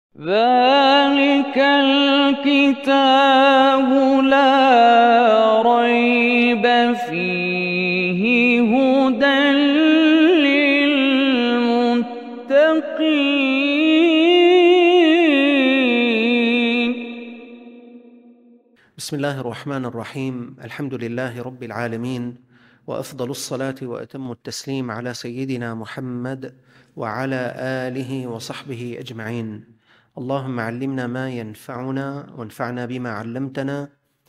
ذلك الكتاب لا ريب فيه هدى للمتقين. بسم الله الرحمن الرحيم. الحمد لله رب العالمين، وأفضل الصلاة وأتم التسليم على سيدنا محمد وعلى آله وصحبه أجمعين. اللهم علمنا ما ينفعنا وانفعنا بما علمتنا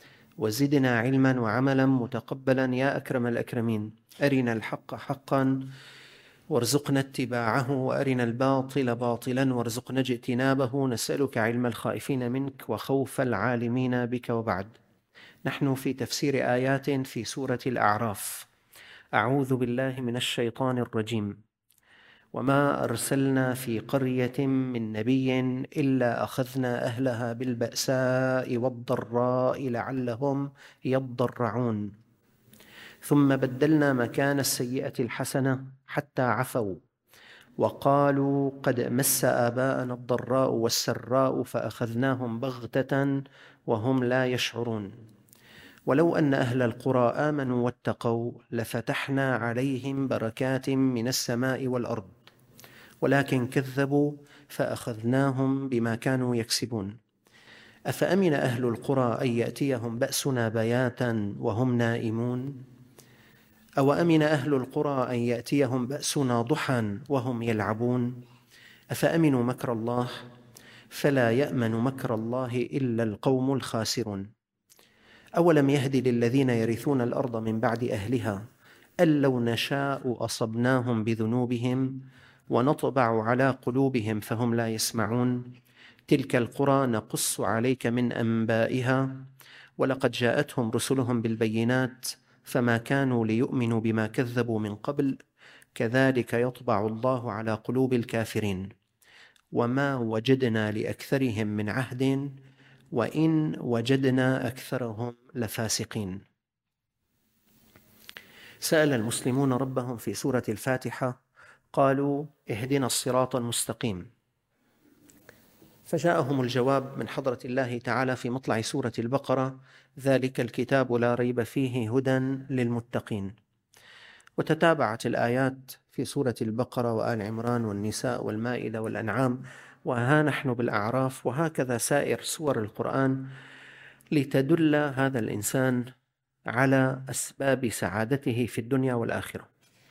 وزدنا علما وعملا متقبلا يا أكرم الأكرمين. أرنا الحق حقا وارزقنا اتباعه، وأرنا الباطل باطلا وارزقنا اجتنابه. نسألك علم الخائفين منك وخوف العالمين بك. وبعد، نحن في تفسير آيات في سورة الأعراف. أعوذ بالله من الشيطان الرجيم. وما أرسلنا في قرية من نبي إلا أخذنا أهلها بالبأساء والضراء لعلهم يضرعون، ثم بدلنا مكان السيئة الحسنة حتى عفوا وقالوا قد مس آباءنا الضراء والسراء فأخذناهم بغتة وهم لا يشعرون. ولو أن أهل القرى آمنوا واتقوا لفتحنا عليهم بركات من السماء والأرض، ولكن كذبوا فأخذناهم بما كانوا يكسبون. أفأمن أهل القرى أن يأتيهم بأسنا بياتا وهم نائمون؟ أو أمن أهل القرى أن يأتيهم بأسنا ضحى وهم يلعبون؟ أفأمنوا مكر الله فلا يأمن مكر الله إلا القوم الخاسرون. أولم يهد للذين يرثون الأرض من بعد أهلها أن لو نشاء أصبناهم بذنوبهم ونطبع على قلوبهم فهم لا يسمعون. تلك القرى نقص عليك من أنبائها ولقد جاءتهم رسلهم بالبينات فما كانوا ليؤمنوا بما كذبوا من قبل كذلك يطبع الله على قلوب الكافرين. وما وجدنا لأكثرهم من عهد وإن وجدنا أكثرهم لفاسقين. سأل المسلمون ربهم في سورة الفاتحة قالوا اهدنا الصراط المستقيم، فجاءهم الجواب من حضرة الله تعالى في مطلع سورة البقرة ذلك الكتاب لا ريب فيه هدى للمتقين. وتتابعت الآيات في سورة البقرة وآل عمران والنساء والمائدة والأنعام، وها نحن بالأعراف، وهكذا سائر سور القرآن، لتدل هذا الإنسان على أسباب سعادته في الدنيا والآخرة.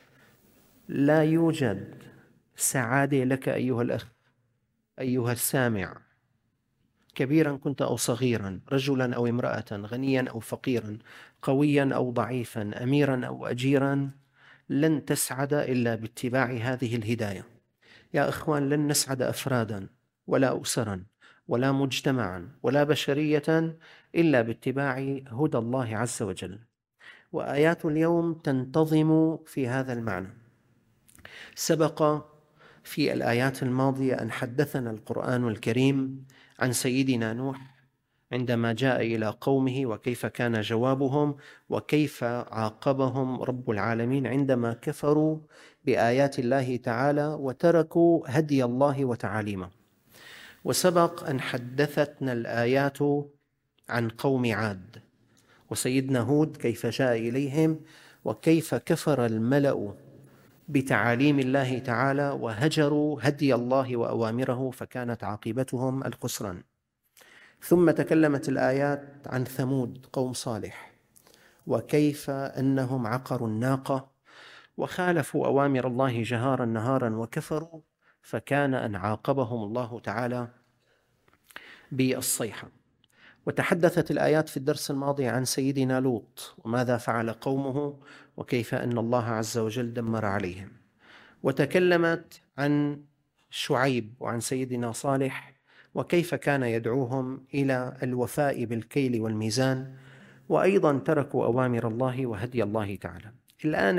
لا يوجد سعادة لك أيها الأخ، أيها السامع، كبيرا كنت أو صغيرا، رجلا أو امرأة، غنيا أو فقيرا، قويا أو ضعيفا، أميرا أو أجيرا، لن تسعد إلا باتباع هذه الهداية. يا إخوان، لن نسعد أفرادا ولا أسرا ولا مجتمعا ولا بشرية إلا باتباع هدى الله عز وجل. وآيات اليوم تنتظم في هذا المعنى. سبق في الآيات الماضية أن حدثنا القرآن الكريم عن سيدنا نوح عندما جاء إلى قومه وكيف كان جوابهم وكيف عاقبهم رب العالمين عندما كفروا بآيات الله تعالى وتركوا هدي الله وتعاليمه. وسبق أن حدثتنا الآيات عن قوم عاد وسيدنا هود كيف جاء إليهم وكيف كفر الملأ بتعاليم الله تعالى وهجروا هدي الله وأوامره فكانت عاقبتهم الخسران. ثم تكلمت الآيات عن ثمود قوم صالح وكيف أنهم عقروا الناقة وخالفوا أوامر الله جهارا نهارا وكفروا، فكان أن عاقبهم الله تعالى بالصيحة. وتحدثت الآيات في الدرس الماضي عن سيدنا لوط وماذا فعل قومه وكيف أن الله عز وجل دمر عليهم. وتكلمت عن شعيب وعن سيدنا صالح وكيف كان يدعوهم إلى الوفاء بالكيل والميزان، وأيضا تركوا أوامر الله وهدي الله تعالى. الآن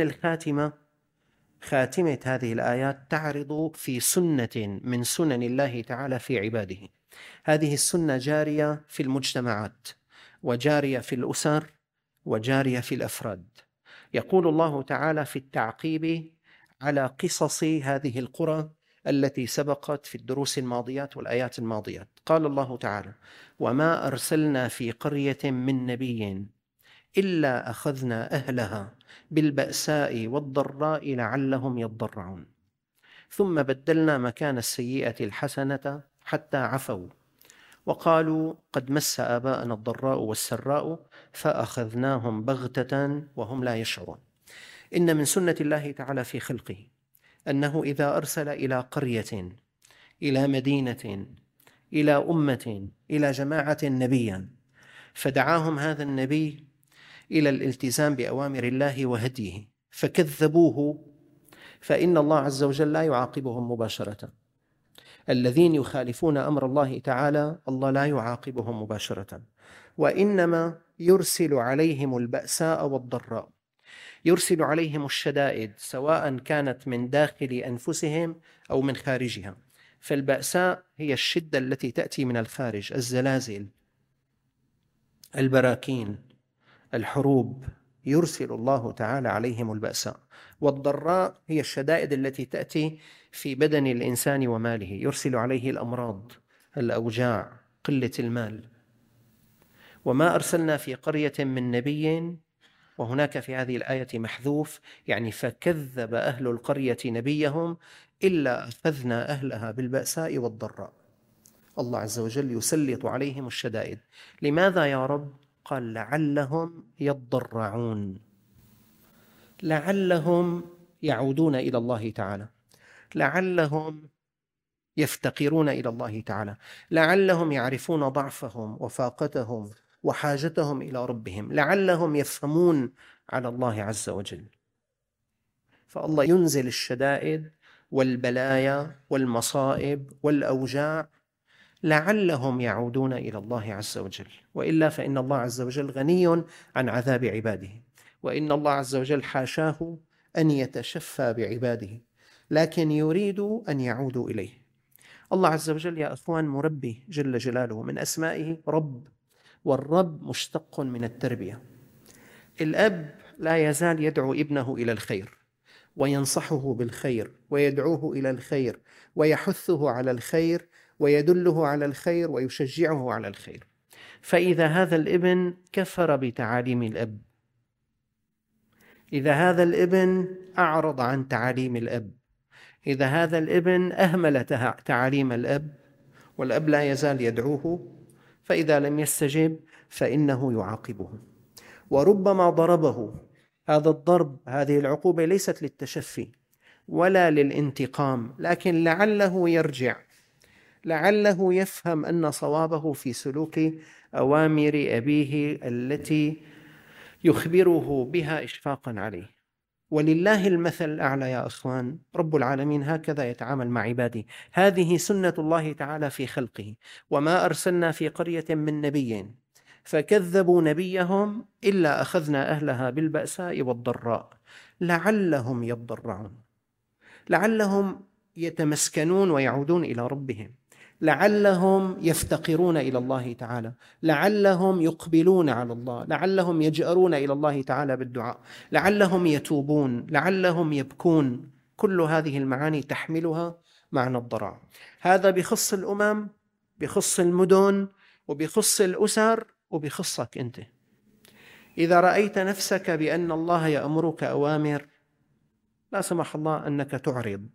خاتمة هذه الآيات تعرض في سنة من سنن الله تعالى في عباده. هذه السنة جارية في المجتمعات وجارية في الأسر وجارية في الأفراد. يقول الله تعالى في التعقيب على قصص هذه القرى التي سبقت في الدروس الماضيات والآيات الماضيات. قال الله تعالى: وما أرسلنا في قرية من نبي إلا أخذنا أهلها بالبأساء والضراء لعلهم يضرعون ثم بدلنا مكان السيئة الحسنة حتى عفوا وقالوا قد مس آباءنا الضراء والسراء فأخذناهم بغتة وهم لا يشعرون. إن من سنة الله تعالى في خلقه أنه إذا أرسل إلى قرية، إلى مدينة، إلى أمة، إلى جماعة نبيا، فدعاهم هذا النبي إلى الالتزام بأوامر الله وهديه فكذبوه، فإن الله عز وجل لا يعاقبهم مباشرة. الذين يخالفون أمر الله تعالى الله لا يعاقبهم مباشرة، وإنما يرسل عليهم البأساء والضراء، يرسل عليهم الشدائد سواء كانت من داخل أنفسهم أو من خارجها. فالبأساء هي الشدة التي تأتي من الخارج، الزلازل، البراكين، الحروب، يرسل الله تعالى عليهم البأساء. والضراء هي الشدائد التي تأتي في بدن الإنسان وماله، يرسل عليه الأمراض، الأوجاع، قلة المال. وما أرسلنا في قرية من نبي، وهناك في هذه الآية محذوف، يعني فكذب أهل القرية نبيهم إلا أخذنا أهلها بالبأساء والضراء. الله عز وجل يسلط عليهم الشدائد. لماذا يا رب؟ قال لعلهم يضرعون، لعلهم يعودون إلى الله تعالى، لعلهم يفتقرون إلى الله تعالى، لعلهم يعرفون ضعفهم وفاقتهم وحاجتهم إلى ربهم، لعلهم يفهمون على الله عز وجل. فالله ينزل الشدائد والبلايا والمصائب والأوجاع لعلهم يعودون إلى الله عز وجل، وإلا فإن الله عز وجل غني عن عذاب عباده، وإن الله عز وجل حاشاه أن يتشفى بعباده، لكن يريد أن يعودوا إليه. الله عز وجل يا أخوان مربي جل جلاله، من أسمائه رب، والرب مشتق من التربية. الأب لا يزال يدعو ابنه إلى الخير وينصحه بالخير ويدعوه إلى الخير ويحثه على الخير ويدله على الخير ويشجعه على الخير. فإذا هذا الابن كفر بتعاليم الأب، إذا هذا الابن أعرض عن تعاليم الأب، إذا هذا الابن أهمل تعاليم الأب، والأب لا يزال يدعوه، فإذا لم يستجب فإنه يعاقبه، وربما ضربه. هذا الضرب، هذه العقوبة ليست للتشفي ولا للانتقام، لكن لعله يرجع، لعله يفهم أن صوابه في سلوك أوامر أبيه التي يخبره بها إشفاقا عليه. ولله المثل الأعلى يا أخوان، رب العالمين هكذا يتعامل مع عباده، هذه سنة الله تعالى في خلقه. وما أرسلنا في قرية من نبي فكذبوا نبيهم إلا أخذنا أهلها بالبأساء والضراء لعلهم يضرعون، لعلهم يتمسكنون ويعودون إلى ربهم، لعلهم يفتقرون إلى الله تعالى، لعلهم يقبلون على الله، لعلهم يجأرون إلى الله تعالى بالدعاء، لعلهم يتوبون، لعلهم يبكون. كل هذه المعاني تحملها معنى الضراع. هذا بخص الأمم، بخص المدن، وبخص الأسر، وبخصك أنت. إذا رأيت نفسك بأن الله يأمرك أوامر، لا سمح الله أنك تعرض،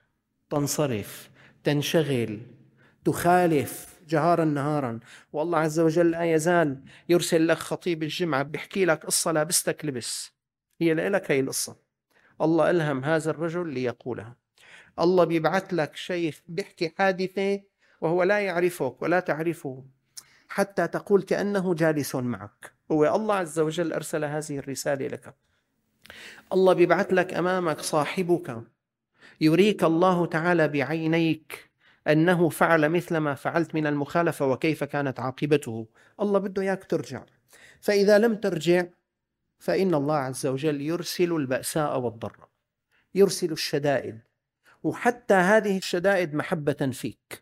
تنصرف، تنشغل، تخالف جهارا نهارا، والله عز وجل لا يزال يرسل لك خطيب الجمعة بيحكي لك قصة لابستك لبس، هي لك هي القصة، الله ألهم هذا الرجل ليقولها. الله بيبعث لك شيخ بيحكي حادثة وهو لا يعرفك ولا تعرفه، حتى تقول كأنه جالس معك، هو الله عز وجل أرسل هذه الرسالة لك. الله بيبعث لك أمامك صاحبك يريك الله تعالى بعينيك أنه فعل مثل ما فعلت من المخالفة وكيف كانت عاقبته. الله بده إياك ترجع، فإذا لم ترجع فإن الله عز وجل يرسل البأساء والضراء، يرسل الشدائد، وحتى هذه الشدائد محبة فيك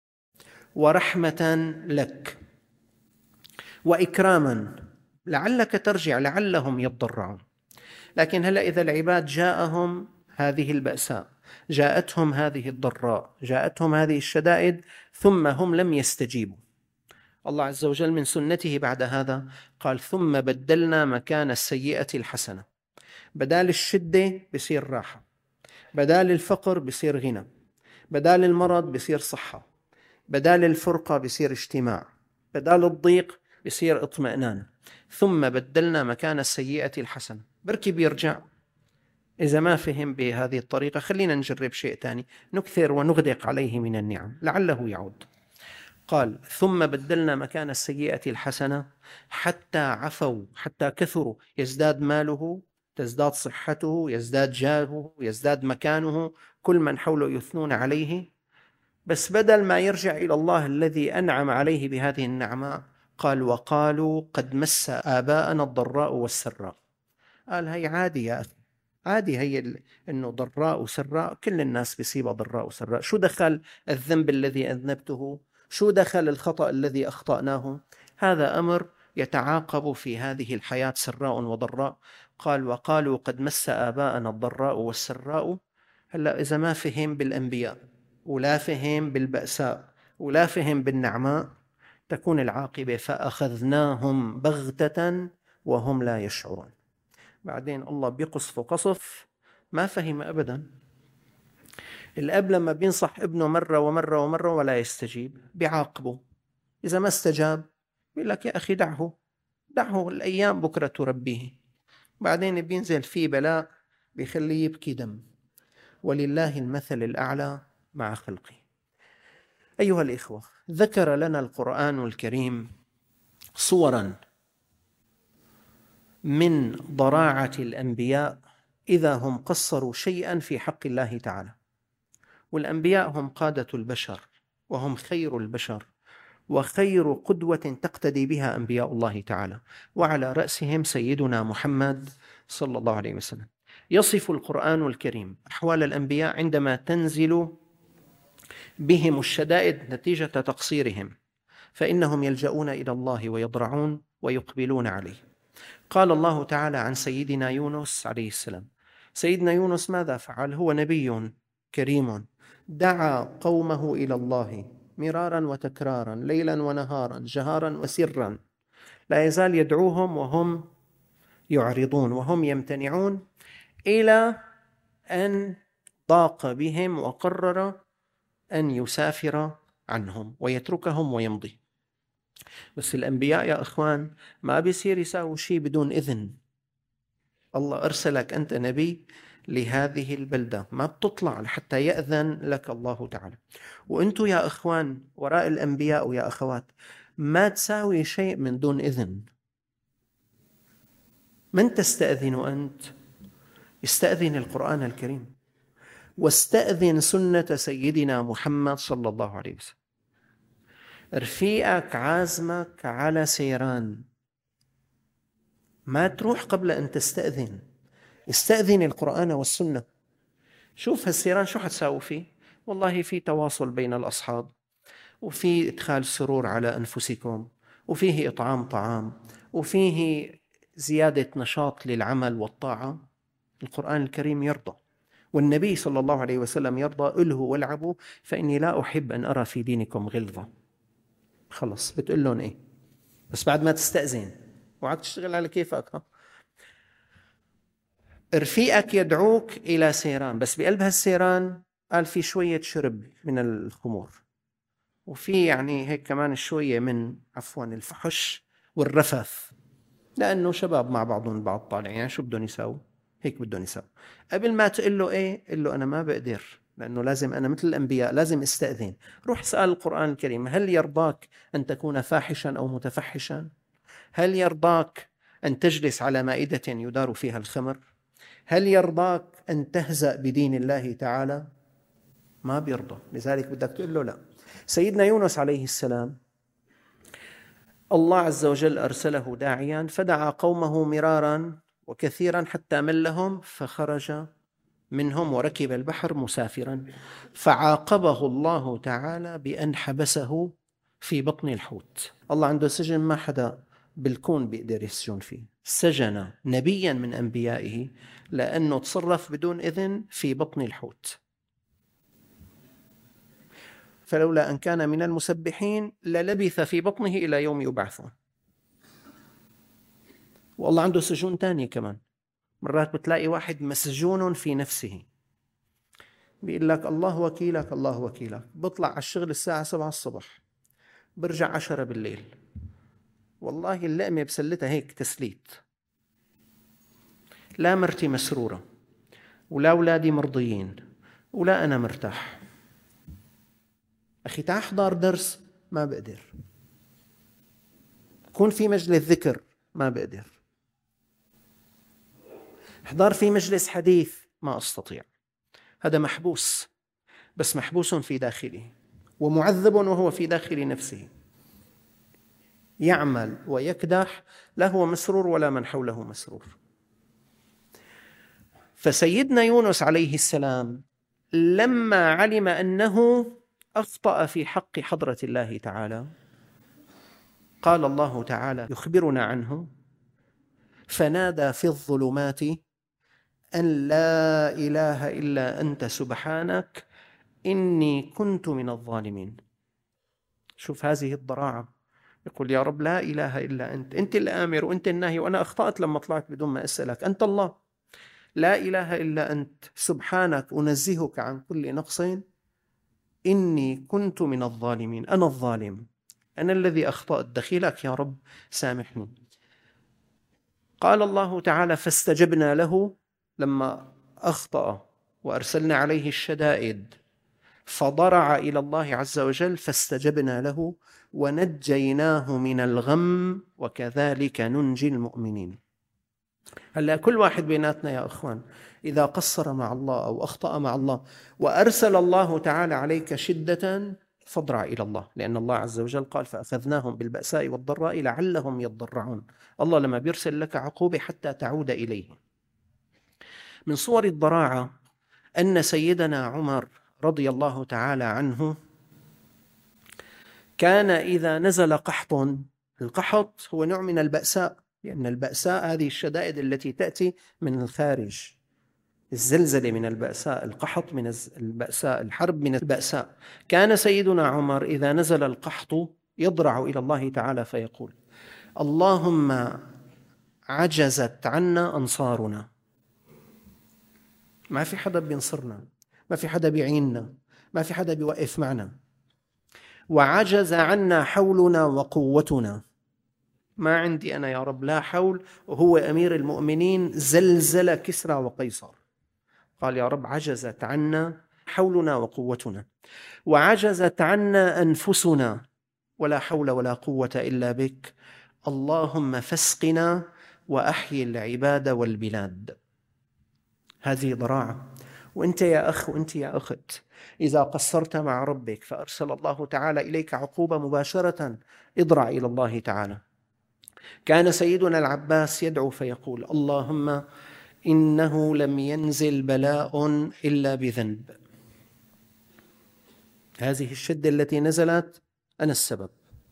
ورحمة لك وإكراما، لعلك ترجع، لعلهم يضرعون. لكن هلأ إذا العباد جاءهم هذه البأساء جاءتهم هذه الضراء، جاءتهم هذه الشدائد، ثم هم لم يستجيبوا. الله عز وجل من سنته بعد هذا قال: ثم بدلنا مكان السيئة الحسنة. بدال الشدة بصير راحة، بدال الفقر بصير غنى، بدال المرض بصير صحة، بدال الفرقة بصير اجتماع، بدال الضيق بصير اطمئنان. ثم بدلنا مكان السيئة الحسنة. بركي بيرجع. إذا ما فهم بهذه الطريقة خلينا نجرب شيء ثاني، نكثر ونغدق عليه من النعم لعله يعود. قال: ثم بدلنا مكان السيئة الحسنة حتى عفوا، حتى كثروا، يزداد ماله، تزداد صحته، يزداد جاهه، يزداد مكانه، كل من حوله يثنون عليه. بس بدل ما يرجع إلى الله الذي أنعم عليه بهذه النعماء، قال: وقالوا قد مس آباءنا الضراء والسراء. قال: هي عادي يا أخي، عادي هي إنه ضراء وسراء، كل الناس بيصيبها ضراء وسراء. شو دخل الذنب الذي أذنبته؟ شو دخل الخطأ الذي أخطأناه؟ هذا أمر يتعاقب في هذه الحياة، سراء وضراء. قال: وقالوا قد مس آباءنا الضراء والسراء. هلأ إذا ما فهم بالأنبياء ولا فهم بالبأساء ولا فهم بالنعماء، تكون العاقبة فأخذناهم بغتة وهم لا يشعرون. بعدين الله بيقصف قصف ما فهم أبدا. الأب لما بينصح ابنه مرة ومرة ومرة ولا يستجيب بيعاقبه. إذا ما استجاب بيقول لك: يا أخي دعه الأيام بكرة تربيه. بعدين بينزل فيه بلاء بيخليه يبكي دم. ولله المثل الأعلى مع خلقه. أيها الإخوة، ذكر لنا القرآن الكريم صورا من ضراعة الأنبياء إذا هم قصروا شيئا في حق الله تعالى. والأنبياء هم قادة البشر، وهم خير البشر، وخير قدوة تقتدي بها أنبياء الله تعالى، وعلى رأسهم سيدنا محمد صلى الله عليه وسلم. يصف القرآن الكريم أحوال الأنبياء عندما تنزل بهم الشدائد نتيجة تقصيرهم، فإنهم يلجؤون إلى الله ويضرعون ويقبلون عليه. قال الله تعالى عن سيدنا يونس عليه السلام: سيدنا يونس ماذا فعل؟ هو نبي كريم دعا قومه إلى الله مرارا وتكرارا، ليلا ونهارا، جهارا وسرا، لا يزال يدعوهم وهم يعرضون وهم يمتنعون، إلى أن ضاق بهم وقرر أن يسافر عنهم ويتركهم ويمضي. بس الأنبياء يا أخوان ما بيصير يساوي شيء بدون إذن. الله أرسلك أنت نبي لهذه البلدة، ما بتطلع لحتى يأذن لك الله تعالى. وأنتوا يا أخوان وراء الأنبياء ويا أخوات ما تساوي شيء من دون إذن. من تستأذن أنت؟ استأذن القرآن الكريم، واستأذن سنة سيدنا محمد صلى الله عليه وسلم. رفيقك عازمك على سيران، ما تروح قبل أن تستأذن. استأذن القرآن والسنة. شوف هالسيران شو حتساوي فيه؟ والله في تواصل بين الأصحاب، وفي إدخال سرور على أنفسكم، وفيه إطعام طعام، وفيه زيادة نشاط للعمل والطاعة. القرآن الكريم يرضى، والنبي صلى الله عليه وسلم يرضى. ألهوا والعبوا فإني لا أحب أن أرى في دينكم غلظة. خلص بتقول لهم إيه؟ بس بعد ما تستأذن وعاد تشتغل على كيفك. رفيقك يدعوك إلى سيران، بس بقلب هالسيران قال في شوية شرب من الخمور، وفي يعني هيك كمان شوية من الفحش والرفث، لأنه شباب مع بعضهم البعض طالعين، يعني شو بدهم يساووا؟ هيك بدهم يساووا. قبل ما تقول له إيه، قل له أنا ما بقدر، لأنه لازم أنا مثل الأنبياء لازم استأذن. روح اسأل القرآن الكريم: هل يرضاك أن تكون فاحشا أو متفحشا؟ هل يرضاك أن تجلس على مائدة يدار فيها الخمر؟ هل يرضاك أن تهزأ بدين الله تعالى؟ ما بيرضى. لذلك بدك تقول له لا. سيدنا يونس عليه السلام الله عز وجل أرسله داعيا، فدعا قومه مرارا وكثيرا حتى ملهم، فخرج منهم وركب البحر مسافرا، فعاقبه الله تعالى بأن حبسه في بطن الحوت. الله عنده سجن ما حدا بالكون بيقدر يسجن فيه. سجن نبيا من أنبيائه لأنه تصرف بدون إذن في بطن الحوت. فلولا أن كان من المسبحين للبث في بطنه إلى يوم يبعثون. والله عنده سجون تانية كمان. مرات بتلاقي واحد مسجون في نفسه، بيقول لك الله وكيلك الله وكيلك، بطلع على الشغل الساعة 7 الصبح برجع 10 بالليل، والله اللقمة بسلتها هيك تسليت، لا مرتي مسرورة ولا أولادي مرضيين ولا أنا مرتاح. أخي تعال احضر درس، ما بقدر. كون في مجلس ذكر، ما بقدر. احضر في مجلس حديث، ما أستطيع. هذا محبوس، بس محبوس في داخله ومعذب وهو في داخل نفسه، يعمل ويكدح، لا هو مسرور ولا من حوله مسرور. فسيدنا يونس عليه السلام لما علم أنه أخطأ في حق حضرة الله تعالى، قال الله تعالى يخبرنا عنه: فنادى في الظلمات أن لا إله إلا أنت سبحانك إني كنت من الظالمين. شوف هذه الضراعة، يقول يا رب لا إله إلا أنت، أنت الآمر وأنت الناهي، وأنا أخطأت لما طلعت بدون ما أسألك، أنت الله، لا إله إلا أنت سبحانك أنزهك عن كل نقص، إني كنت من الظالمين، أنا الظالم، أنا الذي أخطأت، دخيلك يا رب سامحني. قال الله تعالى فاستجبنا له لما أخطأ وأرسلنا عليه الشدائد، فضرع إلى الله عز وجل، فاستجبنا له ونجيناه من الغم وكذلك ننجي المؤمنين. هلا كل واحد بيناتنا يا أخوان إذا قصر مع الله أو أخطأ مع الله وأرسل الله تعالى عليك شدة، فاضرع إلى الله، لأن الله عز وجل قال فأخذناهم بالبأساء والضراء لعلهم يضرعون. الله لما بيرسل لك عقوبة حتى تعود إليه. من صور الضراعة أن سيدنا عمر رضي الله تعالى عنه كان إذا نزل قحط، القحط هو نوع من البأساء، لأن البأساء هذه الشدائد التي تأتي من الخارج، الزلزلة من البأساء، القحط من البأساء، الحرب من البأساء. كان سيدنا عمر إذا نزل القحط يضرع إلى الله تعالى فيقول اللهم عجزت عنا أنصارنا، ما في حدا بينصرنا، ما في حدا بيعيننا، ما في حدا بيوقف معنا، وعجز عنا حولنا وقوتنا، ما عندي أنا يا رب لا حول، وهو أمير المؤمنين زلزل كسرى وقيصر. قال يا رب عجزت عنا حولنا وقوتنا، وعجزت عنا أنفسنا، ولا حول ولا قوة إلا بك، اللهم فاسقنا وأحيي العباد والبلاد. هذه ضراعة. وأنت يا أخ وأنت يا أخت إذا قصرت مع ربك فأرسل الله تعالى إليك عقوبة مباشرة، اضرع إلى الله تعالى. كان سيدنا العباس يدعو فيقول اللهم إنه لم ينزل بلاء إلا بذنب، هذه الشدة التي نزلت أنا السبب،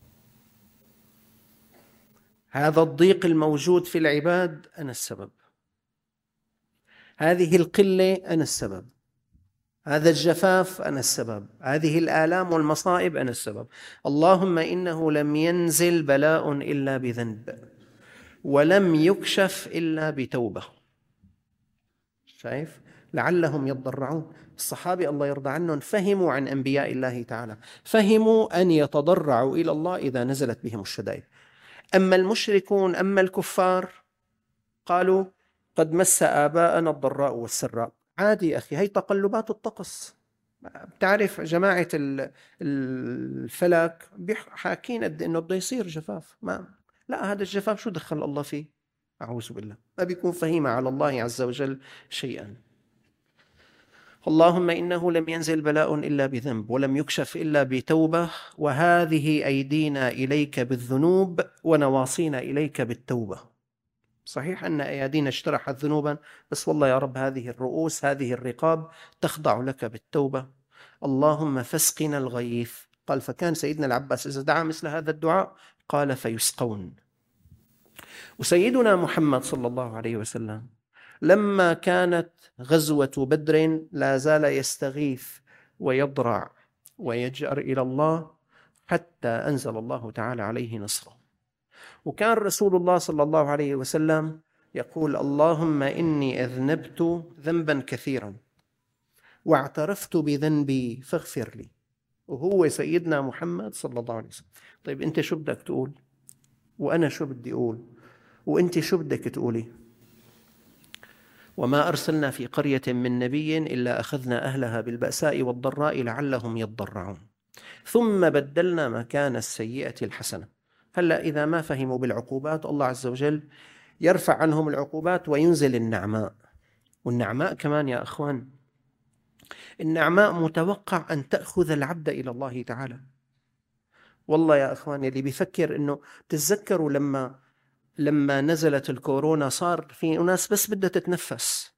هذا الضيق الموجود في العباد أنا السبب، هذه القلة أنا السبب، هذا الجفاف أنا السبب، هذه الآلام والمصائب أنا السبب. اللهم إنه لم ينزل بلاء إلا بذنب ولم يكشف إلا بتوبة. شايف؟ لعلهم يضرعون. الصحابة الله يرضى عنهم فهموا عن أنبياء الله تعالى، فهموا أن يتضرعوا إلى الله إذا نزلت بهم الشدائد. أما المشركون، أما الكفار، قالوا قد مس آباءنا الضراء والسراء. عادي أخي، هي تقلبات الطقس. بتعرف جماعة الفلك حاكين قد إنه بده يصير جفاف، لا هذا الجفاف شو دخل الله فيه؟ أعوذ بالله، ما بيكون فهيمة على الله عز وجل شيئا. اللهم إنه لم ينزل بلاء إلا بذنب ولم يكشف إلا بتوبة، وهذه أيدينا إليك بالذنوب ونواصينا إليك بالتوبة. صحيح أن أيدينا اجترحت ذنوبا، بس والله يا رب هذه الرؤوس، هذه الرقاب تخضع لك بالتوبة. اللهم فاسقنا الغيث. قال فكان سيدنا العباس إذا دعا مثل هذا الدعاء قال فيسقون. وسيدنا محمد صلى الله عليه وسلم لما كانت غزوة بدر لا زال يستغيث ويضرع ويجأر إلى الله حتى أنزل الله تعالى عليه نصره. وكان رسول الله صلى الله عليه وسلم يقول: اللهم إني أذنبت ذنبا كثيرا واعترفت بذنبي فاغفر لي. وهو سيدنا محمد صلى الله عليه وسلم. طيب أنت شو بدك تقول؟ وأنا شو بدي أقول؟ وأنت شو بدك تقولي؟ وما أرسلنا في قرية من نبي إلا أخذنا أهلها بالبأساء والضراء لعلهم يضرعون ثم بدلنا مكان السيئة الحسنة. هلأ إذا ما فهموا بالعقوبات الله عز وجل يرفع عنهم العقوبات وينزل النعماء. والنعماء كمان يا أخوان، النعماء متوقع أن تأخذ العبد إلى الله تعالى. والله يا أخوان، اللي بيفكر إنه تتذكروا لما نزلت الكورونا صار في ناس بس بدها تتنفس،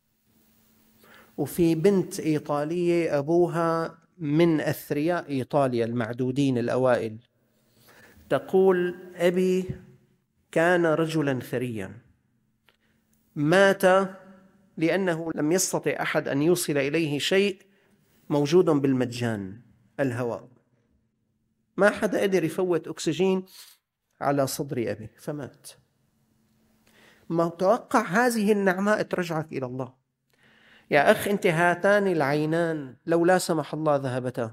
وفي بنت إيطالية أبوها من أثرياء إيطاليا المعدودين الأوائل، تقول: أبي كان رجلا ثريا مات لأنه لم يستطع أحد أن يوصل إليه شيء موجود بالمجان، الهواء. ما حدا قدر يفوت أكسجين على صدر أبي فمات. ما توقع هذه النعماء ترجعك إلى الله. يا أخ، أنت هاتان العينان لو لا سمح الله ذهبتا.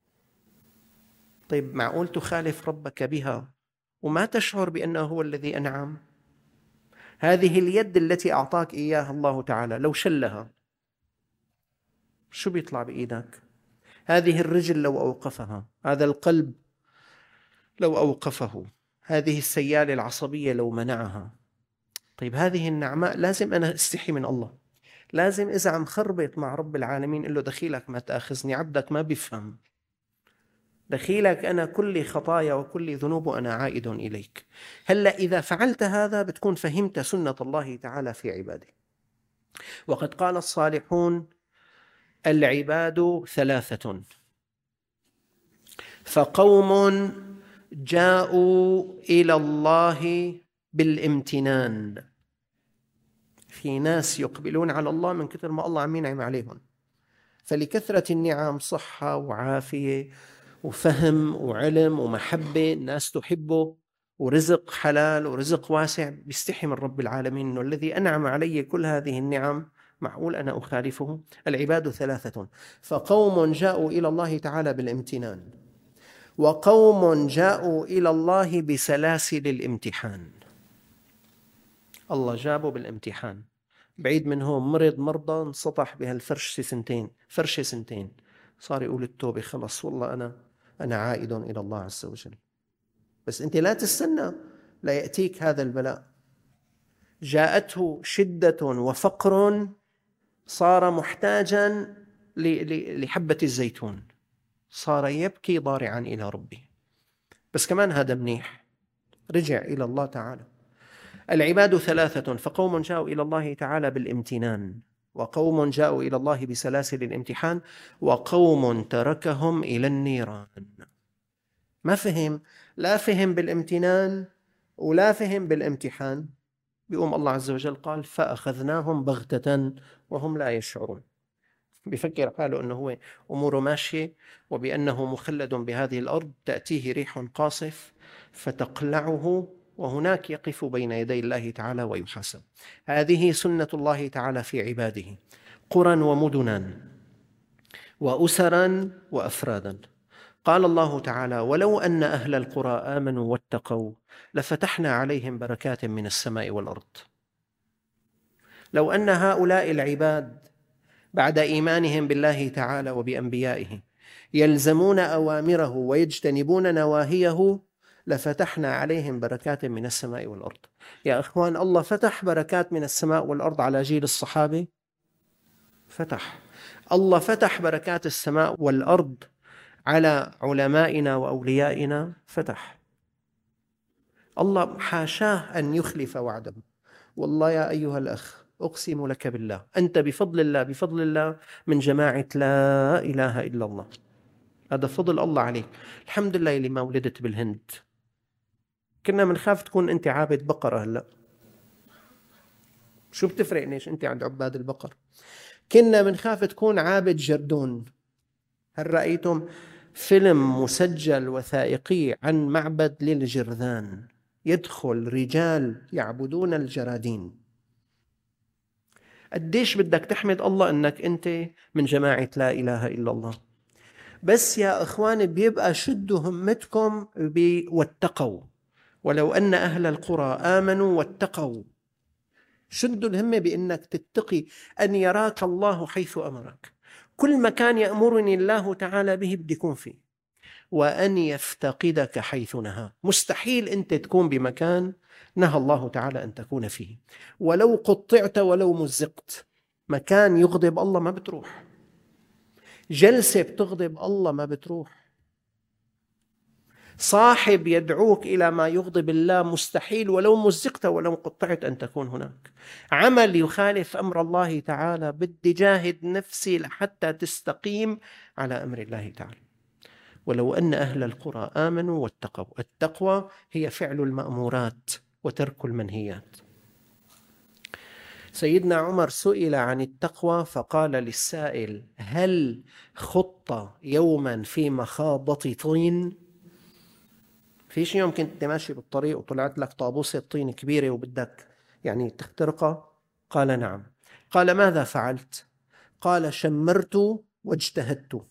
طيب معقول تخالف ربك بها وما تشعر بأنه هو الذي أنعم؟ هذه اليد التي أعطاك إياها الله تعالى لو شلها شو بيطلع بإيدك؟ هذه الرجل لو أوقفها، هذا القلب لو أوقفه، هذه السيالة العصبية لو منعها. طيب هذه النعماء لازم أنا استحي من الله، لازم إذا عم خربط مع رب العالمين إله دخيلك ما تأخذني، عبدك ما بيفهم، دخيلك أنا كل خطايا وكل ذنوب أنا عائد إليك. هلأ إذا فعلت هذا بتكون فهمت سنة الله تعالى في عباده. وقد قال الصالحون: العباد ثلاثة، فقوم جاءوا إلى الله بالامتنان. في ناس يقبلون على الله من كثر ما الله عم ينعم عليهم، فلكثرة النعم صحة وعافية وفهم وعلم ومحبة، الناس تحبه، ورزق حلال ورزق واسع، بيستحي من رب العالمين إنه الذي أنعم علي كل هذه النعم معقول أنا أخالفه؟ العباد ثلاثة، فقوم جاءوا إلى الله تعالى بالامتنان، وقوم جاءوا إلى الله بسلاسل الامتحان. الله جابه بالامتحان، بعيد من هون مرض مرضى انسطح بهالفرشة سنتين، صار يقول التوبة خلص والله أنا عائد إلى الله عز وجل. بس أنت لا تستنى لا يأتيك هذا البلاء. جاءته شدة وفقر صار محتاجا لحبة الزيتون، صار يبكي ضارعا إلى ربه. بس كمان هذا منيح، رجع إلى الله تعالى. العباد ثلاثة، فقوم جاءوا إلى الله تعالى بالامتنان، وقوم جاءوا إلى الله بسلاسل الامتحان، وقوم تركهم إلى النيران. ما فهم، لا فهم بالامتنان ولا فهم بالامتحان، بيقوم الله عز وجل قال: فأخذناهم بغتة وهم لا يشعرون. بيفكر حاله أنه هو أموره ماشية وبأنه مخلد بهذه الأرض، تأتيه ريح قاصف فتقلعه وهناك يقف بين يدي الله تعالى ويحاسب. هذه سنة الله تعالى في عباده، قرى ومدنا وأسرا وأفرادا. قال الله تعالى: ولو أن أهل القرى آمنوا واتقوا لفتحنا عليهم بركات من السماء والأرض. لو أن هؤلاء العباد بعد إيمانهم بالله تعالى وبأنبيائه يلزمون أوامره ويجتنبون نواهيه لفتحنا عليهم بركات من السماء والأرض. يا أخوان، الله فتح بركات من السماء والأرض على جيل الصحابة، فتح. الله فتح بركات السماء والأرض على علمائنا وأوليائنا، فتح. الله حاشاه أن يخلف وعده. والله يا أيها الأخ، أقسم لك بالله، أنت بفضل الله من جماعة لا إله إلا الله. هذا فضل الله عليك. الحمد لله اللي ما ولدت بالهند. كنا منخاف تكون أنت عابد بقرة. هلأ شو بتفرق ليش أنت عند عباد البقر؟ كنا منخاف تكون عابد جردون. هل رأيتم فيلم مسجل وثائقي عن معبد للجرذان؟ يدخل رجال يعبدون الجرادين. قديش بدك تحمد الله أنك أنت من جماعة لا إله إلا الله. بس يا أخوان بيبقى شدوا همتكم واتقوا، ولو أن أهل القرى آمنوا واتقوا. شدوا الهمة بأنك تتقي أن يراك الله حيث أمرك. كل مكان يأمرني الله تعالى به بدي يكون فيه، وأن يفتقدك حيث نهى. مستحيل أنت تكون بمكان نهى الله تعالى أن تكون فيه، ولو قطعت ولو مزقت. مكان يغضب الله ما بتروح، جلسة بتغضب الله ما بتروح، صاحب يدعوك إلى ما يغضب الله مستحيل ولو مزقت ولو قطعت أن تكون هناك. عمل يخالف أمر الله تعالى بدي جاهد نفسي لحتى تستقيم على أمر الله تعالى. ولو أن أهل القرى آمنوا واتقوا. التقوى هي فعل المأمورات وترك المنهيات. سيدنا عمر سئل عن التقوى فقال للسائل: هل خط يوما في مخاضة طين؟ فيش يوم كنت ماشي بالطريق وطلعت لك طابوسة طين كبيرة وبدك تخترقها؟ قال: نعم. قال: ماذا فعلت؟ قال: شمرت واجتهدت.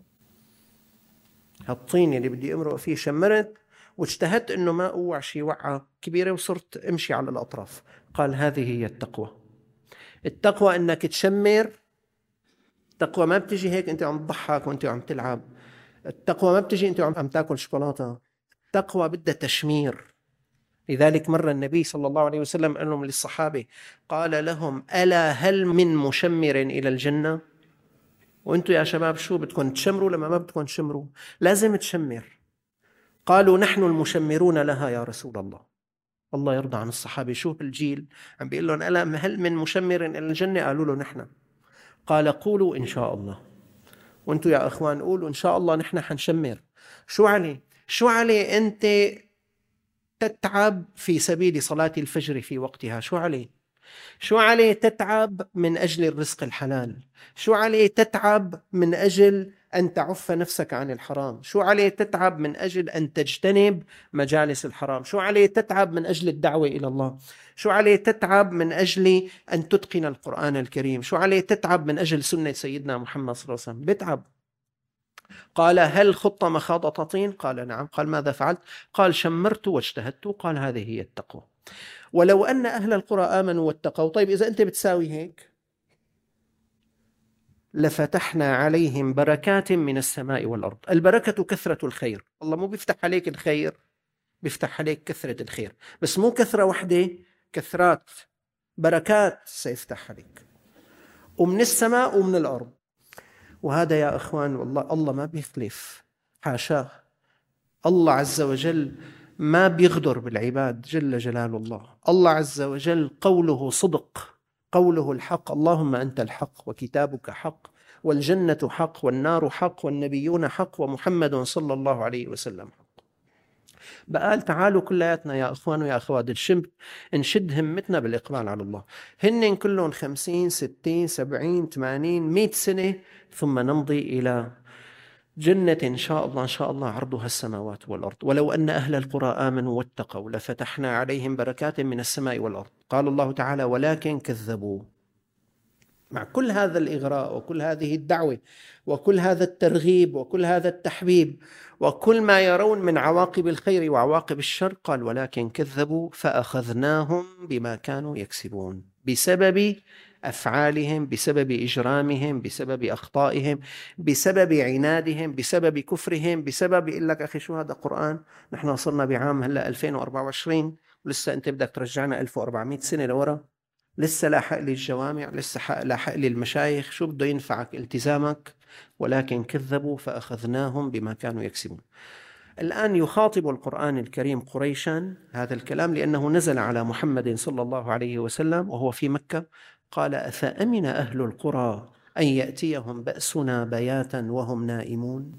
هالطين اللي بدي امرق فيه شمرت واجتهدت انه ما اوعى شيء وقعة كبيرة وصرت امشي على الاطراف. قال: هذه هي التقوى. التقوى انك تشمر. التقوى ما بتجي هيك انت عم تضحك وانت عم تلعب. التقوى ما بتجي انت عم تاكل شوكولاتة. التقوى بدها تشمير. لذلك مر النبي صلى الله عليه وسلم قال لهم للصحابة، قال لهم: ألا هل من مشمر إلى الجنة؟ وانتم يا شباب شو بدكم تشمروا لما ما بدكم تشمروا؟ لازم تشمر. قالوا: نحن المشمرون لها يا رسول الله. الله يرضى عن الصحابة. شوف الجيل عم بيقول لهم: ألا هل من مشمر إلى الجنة؟ قالوا له: نحن. قال: قولوا إن شاء الله. وانتم يا أخوان قولوا إن شاء الله نحن حنشمر. شو عليه أنت تتعب في سبيل صلاة الفجر في وقتها؟ شو عليه تتعب من أجل الرزق الحلال؟ شو عليه تتعب من أجل أن تعف نفسك عن الحرام؟ شو عليه تتعب من أجل أن تجتنب مجالس الحرام؟ شو عليه تتعب من أجل الدعوة إلى الله؟ شو عليه تتعب من أجل أن تتقن القرآن الكريم؟ شو عليه تتعب من أجل سنة سيدنا محمد صلى الله عليه وسلم؟ بتعب. قال: هل خط مخاض طين؟ قال: نعم. قال: ماذا فعلت؟ قال: شمرت واجتهدت. قال: هذه هي التقوى. ولو أن أهل القرى آمنوا واتقوا. طيب إذا أنت بتساوي هيك، لفتحنا عليهم بركات من السماء والأرض. البركة كثرة الخير. الله مو بيفتح عليك الخير، بيفتح عليك كثرة الخير، بس مو كثرة واحدة، كثرات بركات سيفتح عليك، ومن السماء ومن الأرض. وهذا يا أخوان والله الله ما بيخلف، حاشاه. الله عز وجل ما بيغدر بالعباد جل جلال الله. الله عز وجل قوله صدق، قوله الحق. اللهم أنت الحق وكتابك حق والجنة حق والنار حق والنبيون حق ومحمد صلى الله عليه وسلم حق. بقال تعالوا كلياتنا يا أخوان ويا أخوات نشد همتنا بالإقبال على الله. هن كلهم 50 60 70 80 100 سنة ثم نمضي إلى جنة إن شاء الله، إن شاء الله عرضها السماوات والأرض. ولو أن أهل القرى آمنوا واتقوا لفتحنا عليهم بركات من السماء والأرض. قال الله تعالى: ولكن كذبوا. مع كل هذا الإغراء وكل هذه الدعوة وكل هذا الترغيب وكل هذا التحبيب وكل ما يرون من عواقب الخير وعواقب الشر، قال: ولكن كذبوا فأخذناهم بما كانوا يكسبون. بسبب أفعالهم، بسبب إجرامهم، بسبب أخطائهم، بسبب عنادهم، بسبب كفرهم، بسبب يقول لك أخي شو هذا قرآن؟ نحن صرنا بعام هلأ 2024 ولسه أنت بدك ترجعنا 1400 سنة لورا. لسه لاحق لي الجوامع، لسه لاحق لي المشايخ. شو بده ينفعك التزامك؟ ولكن كذبوا فأخذناهم بما كانوا يكسبون. الآن يخاطب القرآن الكريم قريشا هذا الكلام لأنه نزل على محمد صلى الله عليه وسلم وهو في مكة. قال: أفأمن أهل القرى أن يأتيهم بأسنا بياتا وهم نائمون.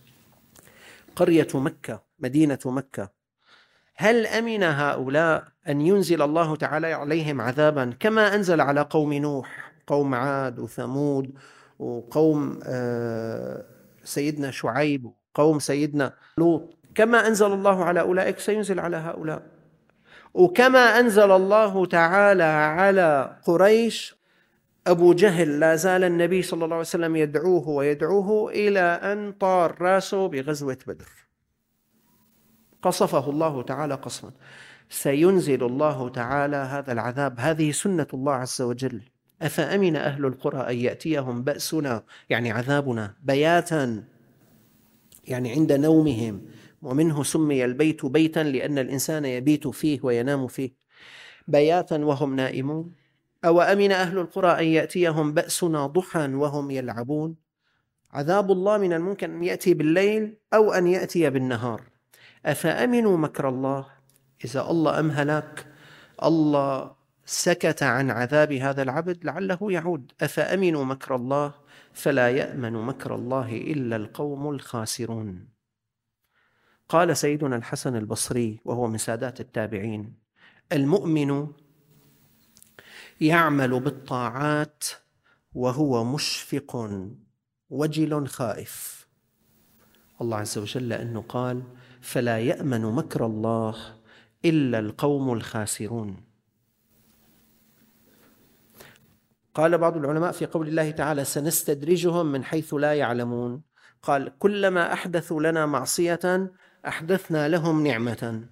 قرية مكة، مدينة مكة، هل أمن هؤلاء أن ينزل الله تعالى عليهم عذابا كما أنزل على قوم نوح، قوم عاد وثمود وقوم سيدنا شعيب وقوم سيدنا لوط، كما أنزل الله على أولئك سينزل على هؤلاء. وكما أنزل الله تعالى على قريش أبو جهل، لا زال النبي صلى الله عليه وسلم يدعوه ويدعوه إلى أن طار راسه بغزوة بدر، قصفه الله تعالى قصفا. سينزل الله تعالى هذا العذاب، هذه سنة الله عز وجل. أفأمن أهل القرى أن يأتيهم بأسنا، يعني عذابنا، بياتا، يعني عند نومهم، ومنه سمي البيت بيتا لأن الإنسان يبيت فيه وينام فيه، بياتا وهم نائمون. أو أمن أهل القرى أن يأتيهم بأسنا ضحى وهم يلعبون. عذاب الله من الممكن أن يأتي بالليل أو أن يأتي بالنهار. أفأمنوا مكر الله، إذا الله أمهلك، الله سكت عن عذاب هذا العبد لعله يعود. أفأمنوا مكر الله فلا يأمن مكر الله إلا القوم الخاسرون. قال سيدنا الحسن البصري وهو من سادات التابعين: المؤمن يعمل بالطاعات وهو مشفق وجل خائف. الله عز وجل لأنه قال: فلا يأمن مكر الله إلا القوم الخاسرون. قال بعض العلماء في قول الله تعالى: سنستدرجهم من حيث لا يعلمون، قال: كلما أحدثوا لنا معصية أحدثنا لهم نعمة.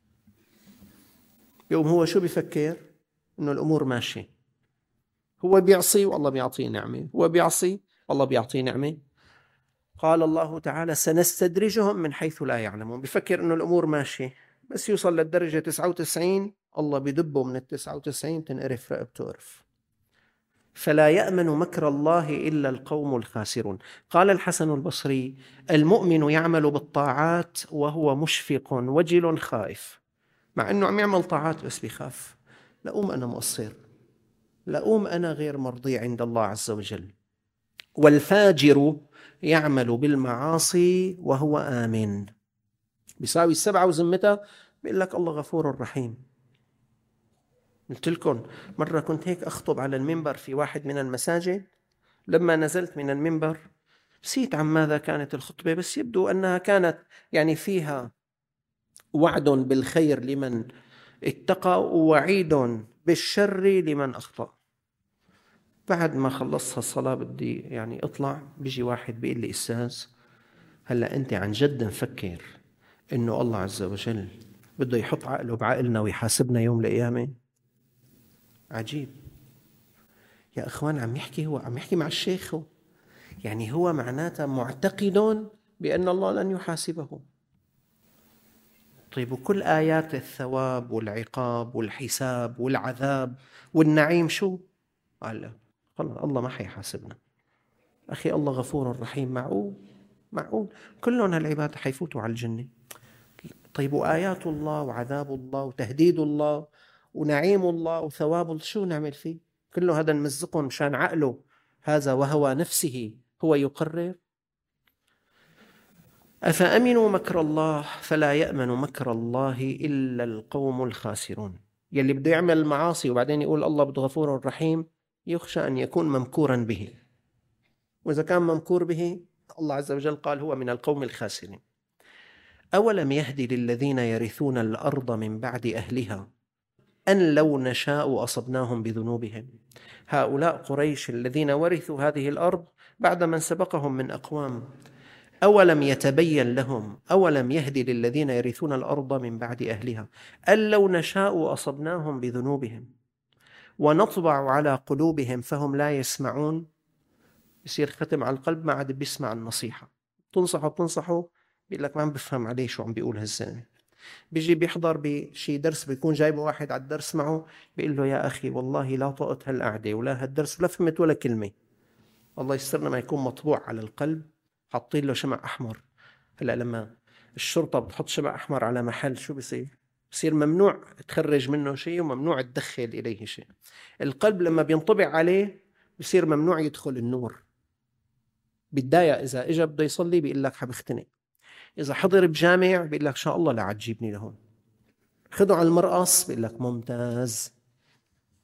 يوم هو شو بيفكر؟ إنه الأمور ماشية، هو بيعصي والله بيعطيه نعمة، هو بيعصي والله بيعطيه نعمة. قال الله تعالى: سنستدرجهم من حيث لا يعلمون. بيفكر إنه الأمور ماشية، بس يوصل للدرجة 99 الله بيدبه من 99 تنقرف رقبته قرف. فلا يأمن مكر الله إلا القوم الخاسرون. قال الحسن البصري: المؤمن يعمل بالطاعات وهو مشفق وجل خائف. مع أنه عم يعمل طاعات بس بيخاف، لأقوم أنا مقصر، لأقوم أنا غير مرضي عند الله عز وجل. والفاجر يعمل بالمعاصي وهو آمن، بيساوي 7 وزمتها، بيقول لك الله غفور رحيم. قلت لكم مرة كنت هيك أخطب على المنبر في واحد من المساجد، لما نزلت من المنبر نسيت عن ماذا كانت الخطبة، بس يبدو أنها كانت يعني فيها وعد بالخير لمن اتقى ووعيد بالشر لمن أخطأ. بعد ما خلصت الصلاة بدي يعني أطلع، بيجي واحد بيقول لي: أستاذ، هلأ أنت عن جد مفكر إنه الله عز وجل بده يحط عقله بعقلنا ويحاسبنا يوم القيامة؟ عجيب يا أخوان، هو عم يحكي مع الشيخ، يعني هو معناته معتقد بأن الله لن يحاسبه. طيب وكل آيات الثواب والعقاب والحساب والعذاب والنعيم شو؟ قال لا، خلص الله ما حيحاسبنا. أخي الله غفور رحيم، معقول كلهم هالعباد حيفوتوا على الجنة. طيب وآيات الله وعذاب الله وتهديد الله ونعيم الله وثواب الله شو نعمل فيه؟ كله هذا نمزقهم مشان عقله هذا وهوى نفسه هو يقرر. أفأمنوا مكر الله فلا يأمن مكر الله إلا القوم الخاسرون. يلي بده يعمل المعاصي وبعدين يقول الله بده غفور رحيم، يخشى أن يكون ممكورا به، وإذا كان ممكور به الله عز وجل قال هو من القوم الخاسرين. أولم يهدي للذين يرثون الأرض من بعد أهلها أن لو نشاء أصبناهم بذنوبهم. هؤلاء قريش الذين ورثوا هذه الأرض بعد من سبقهم من أقوام. أولم يتبين لهم، أولم يهدي للذين يرثون الأرض من بعد أهلها أن لو نشاء أصبناهم بذنوبهم ونطبع على قلوبهم فهم لا يسمعون. يصير ختم على القلب، ما عاد بيسمع النصيحة، تنصحه بيقول لك ما عم بفهم عليه شو عم بيقول هالزلمة. بيجي بيحضر بشي درس، بيكون جايبه واحد على الدرس معه، بيقول له: يا أخي والله لا طقت هالقعدة ولا هالدرس ولا فهمت ولا كلمة. الله يسترنا ما يكون مطبوع على القلب، حاطين له شمع أحمر. هلأ لما الشرطة بتحط شمع أحمر على محل شو بصير ممنوع تخرج منه شيء وممنوع تدخل إليه شيء. القلب لما بينطبع عليه بصير ممنوع يدخل النور. بالداية إذا إجا بده يصلي بيقول لك حبختني، إذا حضر بجامع بيقول لك شاء الله لا عتجيبني لهون، خذوا على المرقص بيقول لك ممتاز،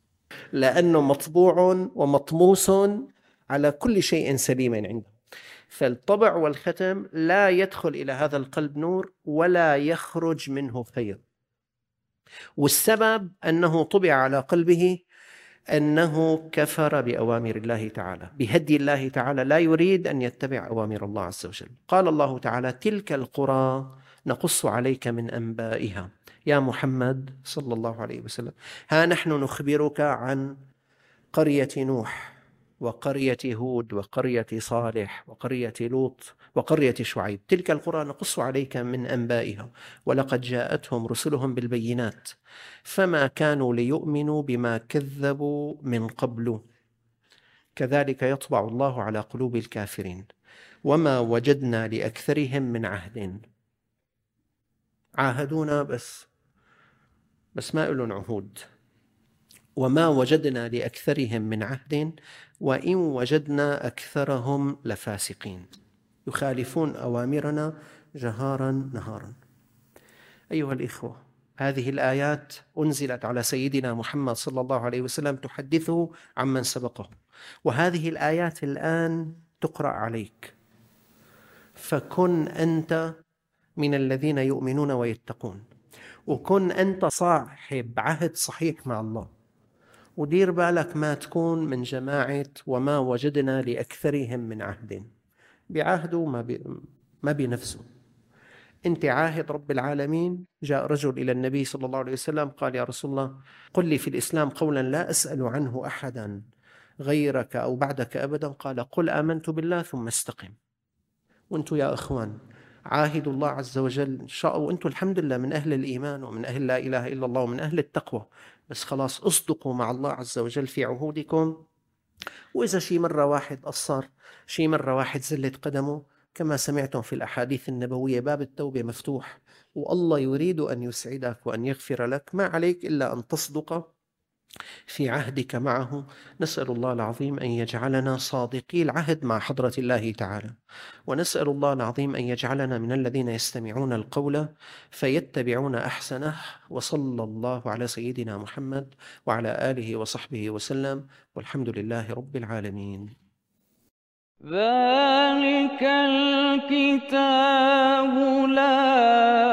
لأنه مطبوع ومطموس على كل شيء سليم عنده. فالطبع والختم لا يدخل إلى هذا القلب نور ولا يخرج منه خير. والسبب أنه طبع على قلبه أنه كفر بأوامر الله تعالى، بهدي الله تعالى، لا يريد أن يتبع أوامر الله عز وجل. قال الله تعالى: تلك القرى نقص عليك من أنبائها. يا محمد صلى الله عليه وسلم، ها نحن نخبرك عن قرية نوح وقرية هود وقرية صالح وقرية لوط وقرية شعيب. تلك القرى نقص عليك من أنبائها ولقد جاءتهم رسلهم بالبينات فما كانوا ليؤمنوا بما كذبوا من قبل كذلك يطبع الله على قلوب الكافرين وما وجدنا لأكثرهم من عهد. عاهدونا بس ما إلهم عهود. وما وجدنا لأكثرهم من عهد وإن وجدنا أكثرهم لفاسقين، يخالفون أوامرنا جهارا نهارا. أيها الإخوة، هذه الآيات أنزلت على سيدنا محمد صلى الله عليه وسلم تحدثه عمن سبقه، وهذه الآيات الآن تقرأ عليك، فكن أنت من الذين يؤمنون ويتقون، وكن أنت صاحب عهد صحيح مع الله، ودير بالك ما تكون من جماعة وما وجدنا لأكثرهم من عهد. بعهده ما بنفسه. أنت عاهد رب العالمين. جاء رجل إلى النبي صلى الله عليه وسلم قال: يا رسول الله، قل لي في الإسلام قولا لا أسأل عنه أحدا غيرك أو بعدك أبدا. قال: قل آمنت بالله ثم استقم. وأنتم يا أخوان عاهدوا الله عز وجل، وأنتم الحمد لله من أهل الإيمان ومن أهل لا إله إلا الله ومن أهل التقوى، بس خلاص اصدقوا مع الله عز وجل في عهودكم. وإذا شي مرة واحد قصر، شي مرة واحد زلت قدمه، كما سمعتم في الأحاديث النبوية باب التوبة مفتوح، والله يريد أن يسعدك وأن يغفر لك. ما عليك إلا أن تصدق في عهدك معه. نسأل الله العظيم أن يجعلنا صادقي العهد مع حضرة الله تعالى، ونسأل الله العظيم أن يجعلنا من الذين يستمعون القول فيتبعون أحسنه. وصلى الله على سيدنا محمد وعلى آله وصحبه وسلم، والحمد لله رب العالمين. ذلك الكتاب لا